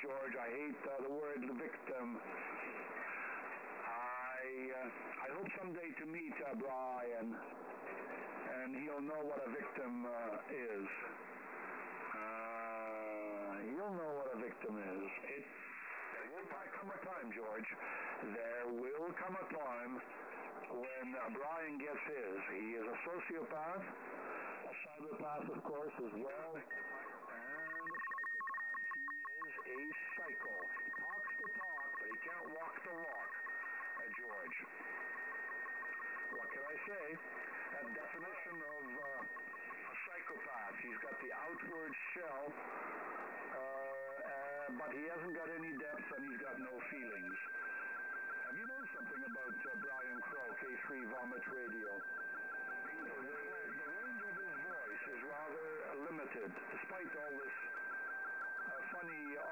George. I hate the word victim. I hope someday to meet Brian, and he'll know what a victim is. He'll know what a victim is. There will come a time, George. There will come a time when Brian gets his. He is a sociopath, a psychopath, of course, as well, and a psychopath. He is a psycho. He talks the talk, but he can't walk the walk, George. What can I say? That definition of a psychopath. He's got the outward shell, but he hasn't got any depth and he's got no feelings. Have you known something about Brian Crow, K3 Vomit Radio? The range of his voice is rather limited, despite all this funny